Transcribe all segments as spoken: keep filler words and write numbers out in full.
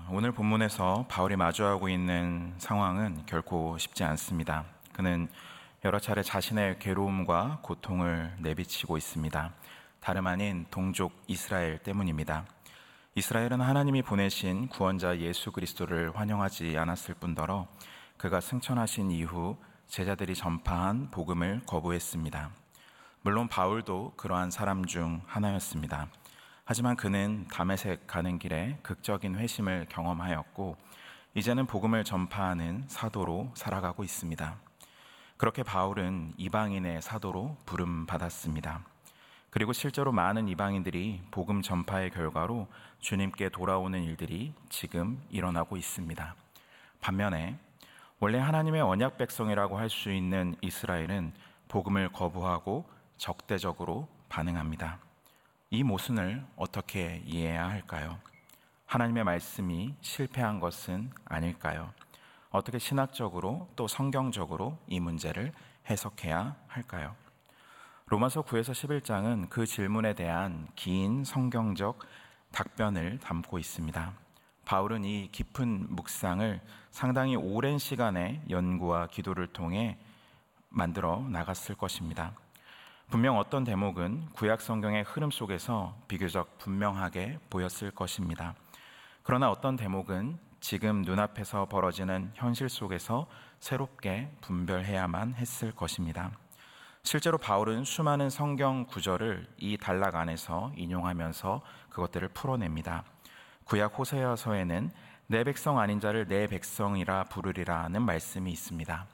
오늘 본문에서 바울이 마주하고 있는 상황은 결코 쉽지 않습니다. 그는 여러 차례 자신의 괴로움과 고통을 내비치고 있습니다. 다름 아닌 동족 이스라엘 때문입니다. 이스라엘은 하나님이 보내신 구원자 예수 그리스도를 환영하지 않았을 뿐더러 그가 승천하신 이후 제자들이 전파한 복음을 거부했습니다. 물론 바울도 그러한 사람 중 하나였습니다. 하지만 그는 다메섹 가는 길에 극적인 회심을 경험하였고 이제는 복음을 전파하는 사도로 살아가고 있습니다. 그렇게 바울은 이방인의 사도로 부름받았습니다. 그리고 실제로 많은 이방인들이 복음 전파의 결과로 주님께 돌아오는 일들이 지금 일어나고 있습니다. 반면에 원래 하나님의 언약 백성이라고 할 수 있는 이스라엘은 복음을 거부하고 적대적으로 반응합니다. 이 모순을 어떻게 이해해야 할까요? 하나님의 말씀이 실패한 것은 아닐까요? 어떻게 신학적으로 또 성경적으로 이 문제를 해석해야 할까요? 로마서 구에서 십일 장은 그 질문에 대한 긴 성경적 답변을 담고 있습니다. 바울은 이 깊은 묵상을 상당히 오랜 시간의 연구와 기도를 통해 만들어 나갔을 것입니다. 분명 어떤 대목은 구약 성경의 흐름 속에서 비교적 분명하게 보였을 것입니다. 그러나 어떤 대목은 지금 눈앞에서 벌어지는 현실 속에서 새롭게 분별해야만 했을 것입니다. 실제로 바울은 수많은 성경 구절을 이 단락 안에서 인용하면서 그것들을 풀어냅니다. 구약 호세아서에는 내 백성 아닌 자를 내 백성이라 부르리라는 말씀이 있습니다.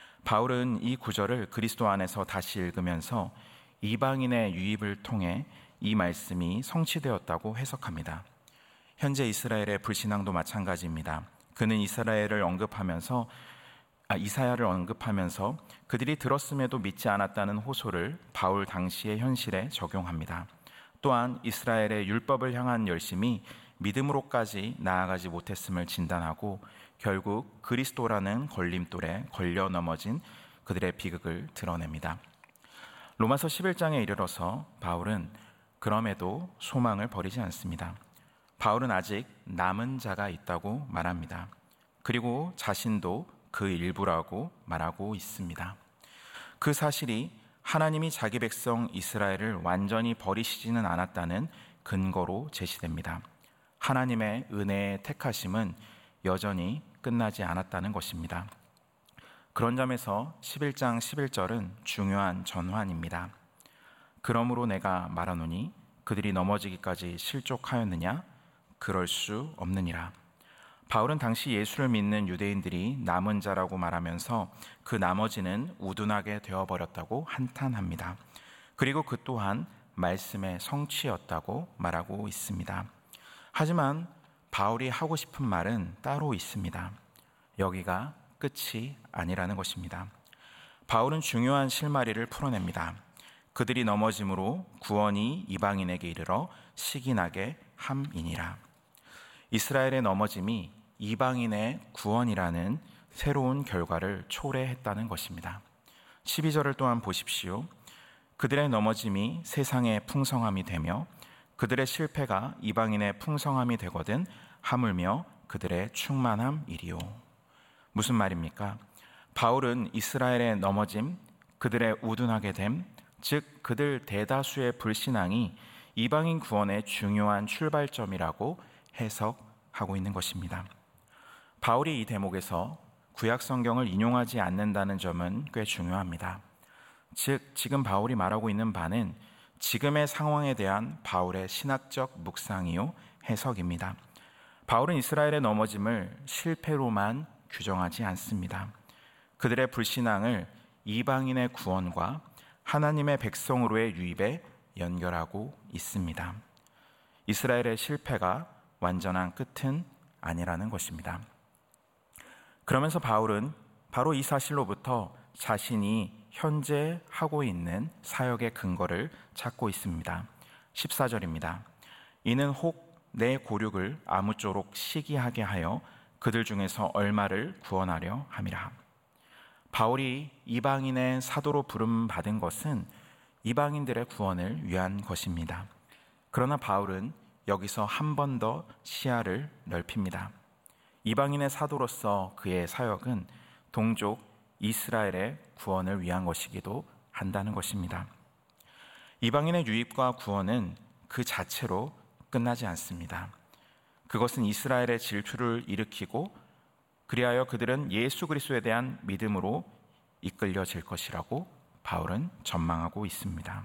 바울은 이 구절을 그리스도 안에서 다시 읽으면서 이방인의 유입을 통해 이 말씀이 성취되었다고 해석합니다. 현재 이스라엘의 불신앙도 마찬가지입니다. 그는 이스라엘을 언급하면서 아, 이사야를 언급하면서 그들이 들었음에도 믿지 않았다는 호소를 바울 당시의 현실에 적용합니다. 또한 이스라엘의 율법을 향한 열심이 믿음으로까지 나아가지 못했음을 진단하고 결국 그리스도라는 걸림돌에 걸려 넘어진 그들의 비극을 드러냅니다. 로마서 십일 장에 이르러서 바울은 그럼에도 소망을 버리지 않습니다. 바울은 아직 남은 자가 있다고 말합니다. 그리고 자신도 그 일부라고 말하고 있습니다. 그 사실이 하나님이 자기 백성 이스라엘을 완전히 버리시지는 않았다는 근거로 제시됩니다. 하나님의 은혜의 택하심은 여전히 끝나지 않았다는 것입니다. 그런 점에서 십일 장 십일 절은 중요한 전환입니다. 그러므로 내가 말하노니 그들이 넘어지기까지 실족하였느냐? 그럴 수 없느니라. 바울은 당시 예수를 믿는 유대인들이 남은 자라고 말하면서 그 나머지는 우둔하게 되어버렸다고 한탄합니다. 그리고 그 또한 말씀의 성취였다고 말하고 있습니다. 하지만 바울이 하고 싶은 말은 따로 있습니다. 여기가 끝이 아니라는 것입니다. 바울은 중요한 실마리를 풀어냅니다. 그들이 넘어짐으로 구원이 이방인에게 이르러 시기나게 함이니라. 이스라엘의 넘어짐이 이방인의 구원이라는 새로운 결과를 초래했다는 것입니다. 십이 절을 또한 보십시오. 그들의 넘어짐이 세상의 풍성함이 되며 그들의 실패가 이방인의 풍성함이 되거든 하물며 그들의 충만함이리요. 무슨 말입니까? 바울은 이스라엘의 넘어짐, 그들의 우둔하게 됨, 즉 그들 대다수의 불신앙이 이방인 구원의 중요한 출발점이라고 해석하고 있는 것입니다. 바울이 이 대목에서 구약 성경을 인용하지 않는다는 점은 꽤 중요합니다. 즉 지금 바울이 말하고 있는 바는 지금의 상황에 대한 바울의 신학적 묵상이요 해석입니다. 바울은 이스라엘의 넘어짐을 실패로만 규정하지 않습니다. 그들의 불신앙을 이방인의 구원과 하나님의 백성으로의 유입에 연결하고 있습니다. 이스라엘의 실패가 완전한 끝은 아니라는 것입니다. 그러면서 바울은 바로 이 사실로부터 자신이 현재 하고 있는 사역의 근거를 찾고 있습니다. 십사 절입니다. 이는 혹 내 고륙을 아무쪼록 시기하게 하여 그들 중에서 얼마를 구원하려 함이라. 바울이 이방인의 사도로 부름받은 것은 이방인들의 구원을 위한 것입니다. 그러나 바울은 여기서 한 번 더 시야를 넓힙니다. 이방인의 사도로서 그의 사역은 동족 이스라엘의 구원을 위한 것이기도 한다는 것입니다. 이방인의 유입과 구원은 그 자체로 끝나지 않습니다. 그것은 이스라엘의 질투를 일으키고 그리하여 그들은 예수 그리스도에 대한 믿음으로 이끌려질 것이라고 바울은 전망하고 있습니다.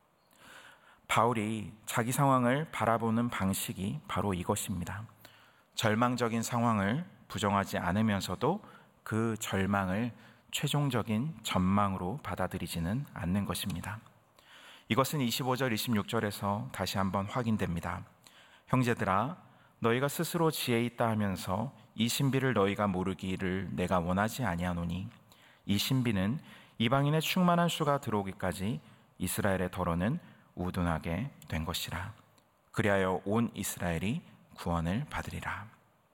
바울이 자기 상황을 바라보는 방식이 바로 이것입니다. 절망적인 상황을 부정하지 않으면서도 그 절망을 최종적인 전망으로 받아들이지는 않는 것입니다. 이것은 이십오 절, 이십육 절에서 다시 한번 확인됩니다. 형제들아, 너희가 스스로 지혜 있다 하면서 이 신비를 너희가 모르기를 내가 원하지 아니하노니 이 신비는 이방인의 충만한 수가 들어오기까지 이스라엘의 덫은 우둔하게 된 것이라. 그리하여 온 이스라엘이 구원을 받으리라.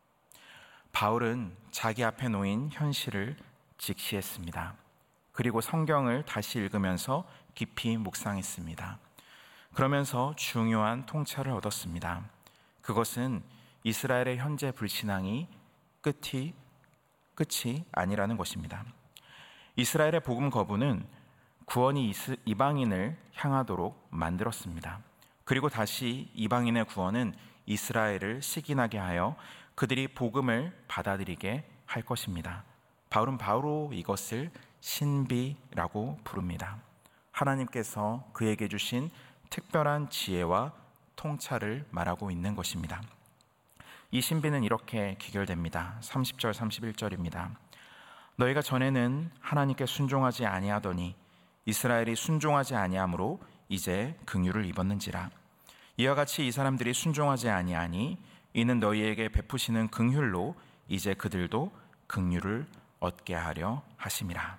바울은 자기 앞에 놓인 현실을 직시했습니다. 그리고 성경을 다시 읽으면서 깊이 묵상했습니다. 그러면서 중요한 통찰을 얻었습니다. 그것은 이스라엘의 현재 불신앙이 끝이, 끝이 아니라는 것입니다. 이스라엘의 복음 거부는 구원이 이방인을 향하도록 만들었습니다. 그리고 다시 이방인의 구원은 이스라엘을 시기나게 하여 그들이 복음을 받아들이게 할 것입니다. 바울은 바로 이것을 신비라고 부릅니다. 하나님께서 그에게 주신 특별한 지혜와 통찰을 말하고 있는 것입니다. 이 신비는 이렇게 기결됩니다. 삼십 절, 삼십일 절입니다. 너희가 전에는 하나님께 순종하지 아니하더니 이스라엘이 순종하지 아니하므로 이제 긍휼을 입었는지라. 이와 같이 이 사람들이 순종하지 아니하니 이는 너희에게 베푸시는 긍휼로 이제 그들도 긍휼을 얻게 하려 하심이라.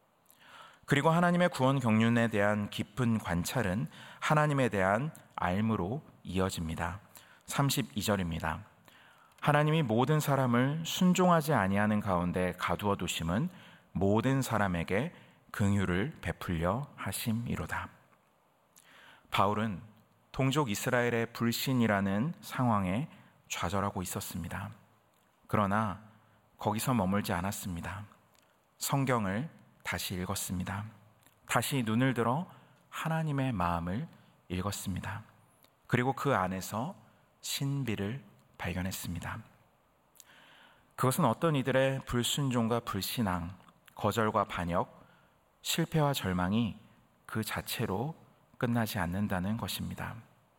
그리고 하나님의 구원 경륜에 대한 깊은 관찰은 하나님에 대한 알므로 이어집니다. 삼십이 절입니다. 하나님이 모든 사람을 순종하지 아니하는 가운데 가두어 두심은 모든 사람에게 긍휼을 베풀려 하심이로다. 바울은 동족 이스라엘의 불신이라는 상황에 좌절하고 있었습니다. 그러나 거기서 머물지 않았습니다. 성경을 다시 읽었습니다. 다시 눈을 들어 하나님의 마음을 읽었습니다. 그리고 그 안에서 신비를 발견했습니다. 그것은 어떤 이들의 불순종과 불신앙, 거절과 반역, 실패와 절망이 그 자체로 끝나지 않는다는 것입니다.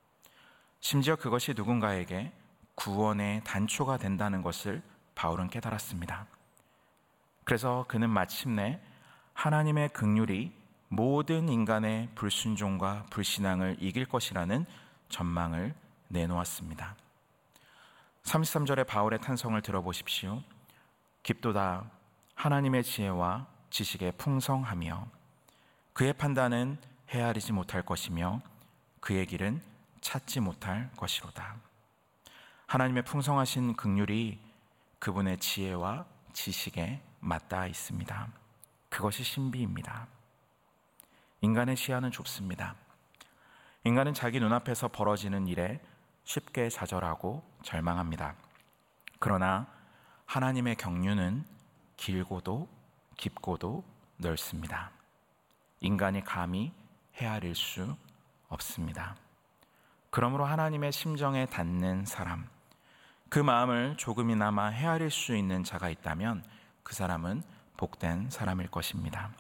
심지어 그것이 누군가에게 구원의 단초가 된다는 것을 바울은 깨달았습니다. 그래서 그는 마침내 하나님의 긍휼이 모든 인간의 불순종과 불신앙을 이길 것이라는 전망을 내놓았습니다. 삼십삼 절의 바울의 탄성을 들어보십시오. 깊도다 하나님의 지혜와 지식의 풍성하며 그의 판단은 헤아리지 못할 것이며 그의 길은 찾지 못할 것이로다. 하나님의 풍성하신 긍휼이 그분의 지혜와 지식에 맞닿아 있습니다. 그것이 신비입니다. 인간의 시야는 좁습니다. 인간은 자기 눈앞에서 벌어지는 일에 쉽게 좌절하고 절망합니다. 그러나 하나님의 경륜은 길고도 깊고도 넓습니다. 인간이 감히 헤아릴 수 없습니다. 그러므로 하나님의 심정에 닿는 사람, 그 마음을 조금이나마 헤아릴 수 있는 자가 있다면 그 사람은 복된 사람일 것입니다.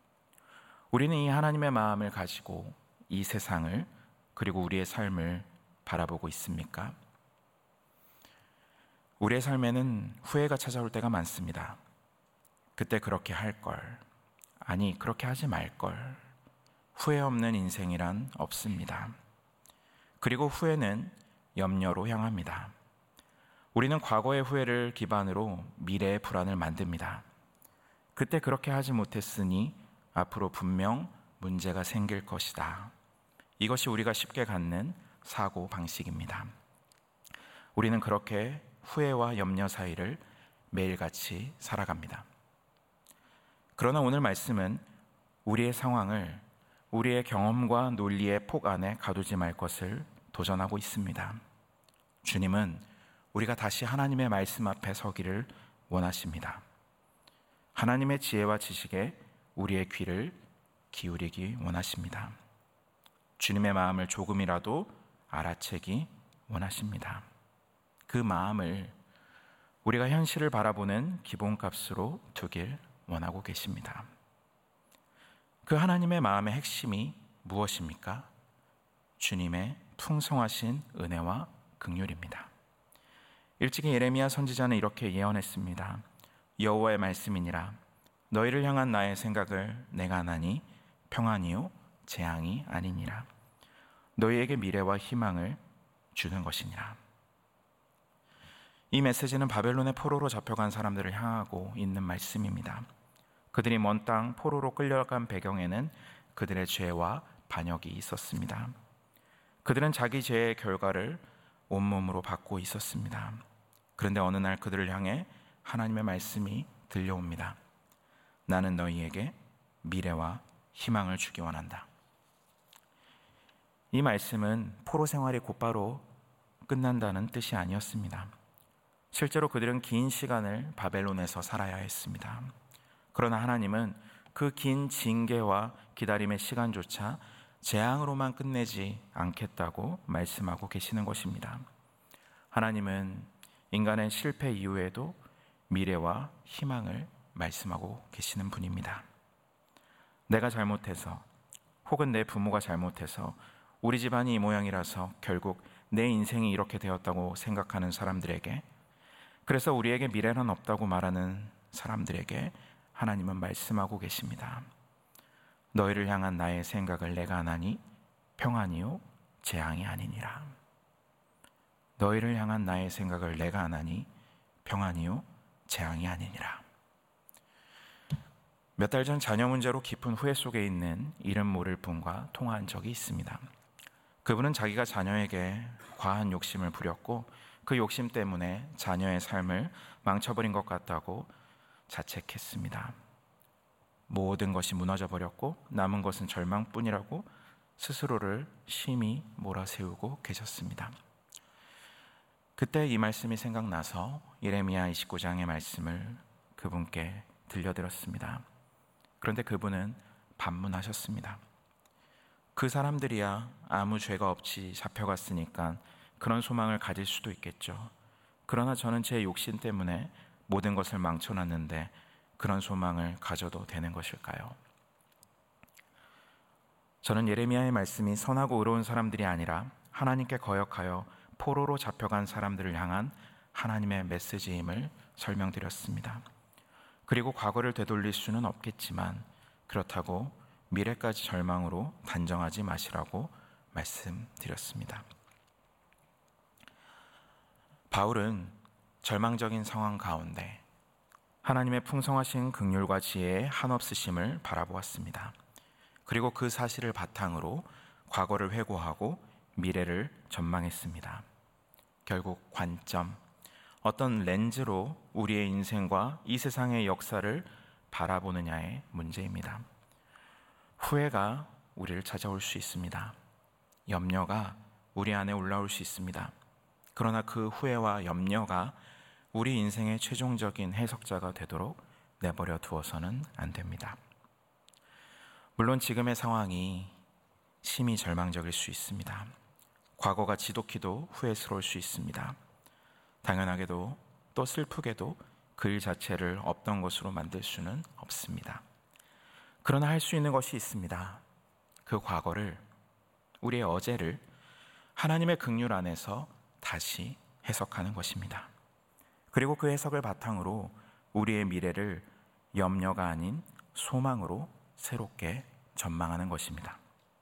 우리는 이 하나님의 마음을 가지고 이 세상을 그리고 우리의 삶을 바라보고 있습니까? 우리의 삶에는 후회가 찾아올 때가 많습니다. 그때 그렇게 할 걸, 아니 그렇게 하지 말 걸. 후회 없는 인생이란 없습니다. 그리고 후회는 염려로 향합니다. 우리는 과거의 후회를 기반으로 미래의 불안을 만듭니다. 그때 그렇게 하지 못했으니 앞으로 분명 문제가 생길 것이다. 이것이 우리가 쉽게 갖는 사고 방식입니다. 우리는 그렇게 후회와 염려 사이를 매일같이 살아갑니다. 그러나 오늘 말씀은 우리의 상황을 우리의 경험과 논리의 폭 안에 가두지 말 것을 도전하고 있습니다. 주님은 우리가 다시 하나님의 말씀 앞에 서기를 원하십니다. 하나님의 지혜와 지식에 우리의 귀를 기울이기 원하십니다. 주님의 마음을 조금이라도 알아채기 원하십니다. 그 마음을 우리가 현실을 바라보는 기본값으로 두길 원하고 계십니다. 그 하나님의 마음의 핵심이 무엇입니까? 주님의 풍성하신 은혜와 긍휼입니다. 일찍이 예레미야 선지자는 이렇게 예언했습니다. 여호와의 말씀이니라. 너희를 향한 나의 생각을 내가 아나니 평안이요 재앙이 아니니라. 너희에게 미래와 희망을 주는 것이니라. 이 메시지는 바벨론의 포로로 잡혀간 사람들을 향하고 있는 말씀입니다. 그들이 먼 땅 포로로 끌려간 배경에는 그들의 죄와 반역이 있었습니다. 그들은 자기 죄의 결과를 온몸으로 받고 있었습니다. 그런데 어느 날 그들을 향해 하나님의 말씀이 들려옵니다. 나는 너희에게 미래와 희망을 주기 원한다. 이 말씀은 포로 생활이 곧바로 끝난다는 뜻이 아니었습니다. 실제로 그들은 긴 시간을 바벨론에서 살아야 했습니다. 그러나 하나님은 그 긴 징계와 기다림의 시간조차 재앙으로만 끝내지 않겠다고 말씀하고 계시는 것입니다. 하나님은 인간의 실패 이후에도 미래와 희망을 말씀하고 계시는 분입니다. 내가 잘못해서 혹은 내 부모가 잘못해서 우리 집안이 이 모양이라서 결국 내 인생이 이렇게 되었다고 생각하는 사람들에게, 그래서 우리에게 미래는 없다고 말하는 사람들에게 하나님은 말씀하고 계십니다. 너희를 향한 나의 생각을 내가 아나니 평안이요 재앙이 아니니라. 너희를 향한 나의 생각을 내가 아나니 평안이요 재앙이 아니니라. 몇 달 전 자녀 문제로 깊은 후회 속에 있는 이름 모를 분과 통화한 적이 있습니다. 그분은 자기가 자녀에게 과한 욕심을 부렸고 그 욕심 때문에 자녀의 삶을 망쳐버린 것 같다고 자책했습니다. 모든 것이 무너져 버렸고 남은 것은 절망뿐이라고 스스로를 심히 몰아세우고 계셨습니다. 그때 이 말씀이 생각나서 예레미야 이십구 장의 말씀을 그분께 들려드렸습니다. 그런데 그분은 반문하셨습니다. 그 사람들이야 아무 죄가 없이 잡혀갔으니까 그런 소망을 가질 수도 있겠죠. 그러나 저는 제 욕심 때문에 모든 것을 망쳐놨는데 그런 소망을 가져도 되는 것일까요? 저는 예레미야의 말씀이 선하고 의로운 사람들이 아니라 하나님께 거역하여 포로로 잡혀간 사람들을 향한 하나님의 메시지임을 설명드렸습니다. 그리고 과거를 되돌릴 수는 없겠지만 그렇다고 미래까지 절망으로 단정하지 마시라고 말씀드렸습니다. 바울은 절망적인 상황 가운데 하나님의 풍성하신 긍휼과 지혜의 한없으심을 바라보았습니다. 그리고 그 사실을 바탕으로 과거를 회고하고 미래를 전망했습니다. 결국 관점, 어떤 렌즈로 우리의 인생과 이 세상의 역사를 바라보느냐의 문제입니다. 후회가 우리를 찾아올 수 있습니다. 염려가 우리 안에 올라올 수 있습니다. 그러나 그 후회와 염려가 우리 인생의 최종적인 해석자가 되도록 내버려 두어서는 안 됩니다. 물론 지금의 상황이 심히 절망적일 수 있습니다. 과거가 지독히도 후회스러울 수 있습니다. 당연하게도 또 슬프게도 그 일 자체를 없던 것으로 만들 수는 없습니다. 그러나 할 수 있는 것이 있습니다. 그 과거를, 우리의 어제를 하나님의 긍휼 안에서 다시 해석하는 것입니다. 그리고 그 해석을 바탕으로 우리의 미래를 염려가 아닌 소망으로 새롭게 전망하는 것입니다.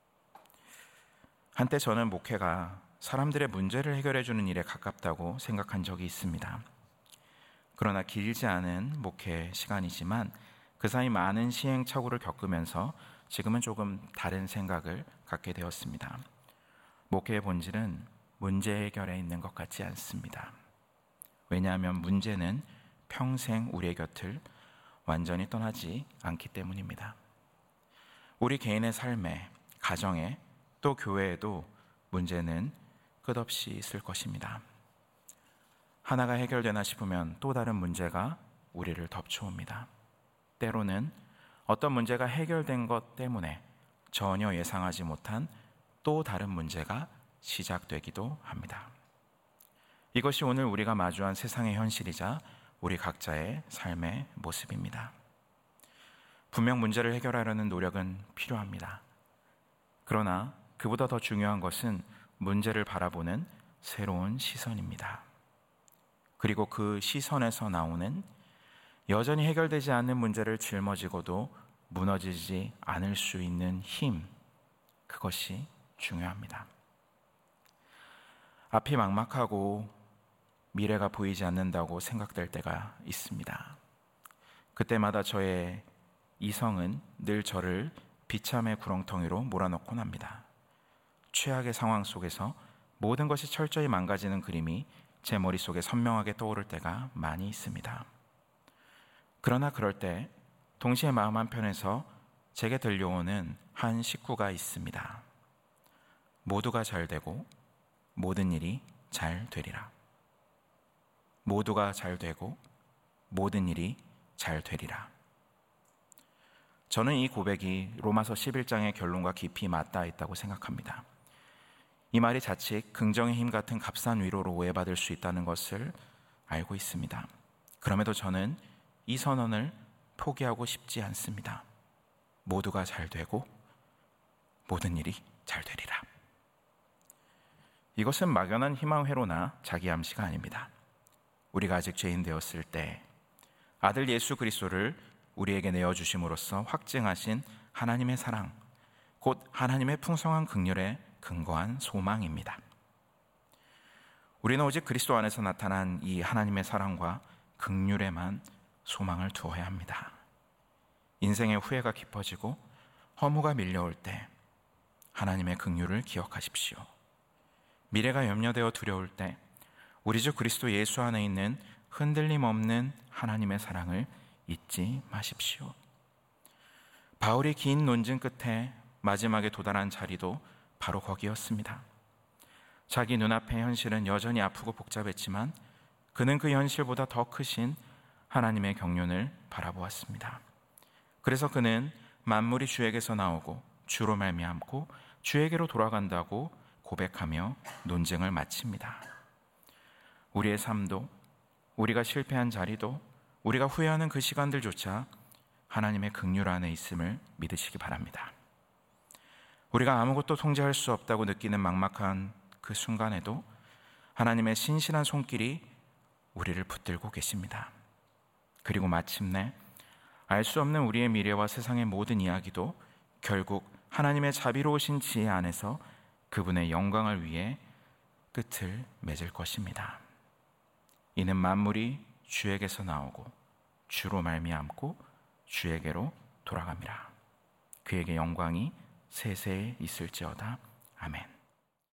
한때 저는 목회가 사람들의 문제를 해결해 주는 일에 가깝다고 생각한 적이 있습니다. 그러나 길지 않은 목회 시간이지만 그 사이 많은 시행착오를 겪으면서 지금은 조금 다른 생각을 갖게 되었습니다. 목회의 본질은 문제 해결에 있는 것 같지 않습니다. 왜냐하면 문제는 평생 우리의 곁을 완전히 떠나지 않기 때문입니다. 우리 개인의 삶에, 가정에, 또 교회에도 문제는 끝없이 있을 것입니다. 하나가 해결되나 싶으면 또 다른 문제가 우리를 덮쳐옵니다. 때로는 어떤 문제가 해결된 것 때문에 전혀 예상하지 못한 또 다른 문제가 시작되기도 합니다. 이것이 오늘 우리가 마주한 세상의 현실이자 우리 각자의 삶의 모습입니다. 분명 문제를 해결하려는 노력은 필요합니다. 그러나 그보다 더 중요한 것은 문제를 바라보는 새로운 시선입니다. 그리고 그 시선에서 나오는 여전히 해결되지 않는 문제를 짊어지고도 무너지지 않을 수 있는 힘, 그것이 중요합니다. 앞이 막막하고 미래가 보이지 않는다고 생각될 때가 있습니다. 그때마다 저의 이성은 늘 저를 비참의 구렁텅이로 몰아넣곤 합니다. 최악의 상황 속에서 모든 것이 철저히 망가지는 그림이 제 머릿속에 선명하게 떠오를 때가 많이 있습니다. 그러나 그럴 때 동시에 마음 한편에서 제게 들려오는 한 식구가 있습니다. 모두가 잘 되고 모든 일이 잘 되리라. 모두가 잘 되고 모든 일이 잘 되리라. 저는 이 고백이 로마서 십일 장의 결론과 깊이 맞닿아 있다고 생각합니다. 이 말이 자칫 긍정의 힘 같은 값싼 위로로 오해받을 수 있다는 것을 알고 있습니다. 그럼에도 저는 이 선언을 포기하고 싶지 않습니다. 모두가 잘 되고 모든 일이 잘 되리라. 이것은 막연한 희망회로나 자기암시가 아닙니다. 우리가 아직 죄인 되었을 때 아들 예수 그리스도를 우리에게 내어주심으로써 확증하신 하나님의 사랑, 곧 하나님의 풍성한 긍휼에 근거한 소망입니다. 우리는 오직 그리스도 안에서 나타난 이 하나님의 사랑과 긍휼에만 소망을 두어야 합니다. 인생의 후회가 깊어지고 허무가 밀려올 때 하나님의 긍휼을 기억하십시오. 미래가 염려되어 두려울 때 우리 주 그리스도 예수 안에 있는 흔들림 없는 하나님의 사랑을 잊지 마십시오. 바울이 긴 논증 끝에 마지막에 도달한 자리도 바로 거기였습니다. 자기 눈앞의 현실은 여전히 아프고 복잡했지만 그는 그 현실보다 더 크신 하나님의 경륜을 바라보았습니다. 그래서 그는 만물이 주에게서 나오고 주로 말미암고 주에게로 돌아간다고 고백하며 논증을 마칩니다. 우리의 삶도, 우리가 실패한 자리도, 우리가 후회하는 그 시간들조차 하나님의 긍휼 안에 있음을 믿으시기 바랍니다. 우리가 아무것도 통제할 수 없다고 느끼는 막막한 그 순간에도 하나님의 신실한 손길이 우리를 붙들고 계십니다. 그리고 마침내 알 수 없는 우리의 미래와 세상의 모든 이야기도 결국 하나님의 자비로우신 지혜 안에서 그분의 영광을 위해 끝을 맺을 것입니다. 이는 만물이 주에게서 나오고 주로 말미암고 주에게로 돌아갑니다. 그에게 영광이 세세에 있을지어다. 아멘.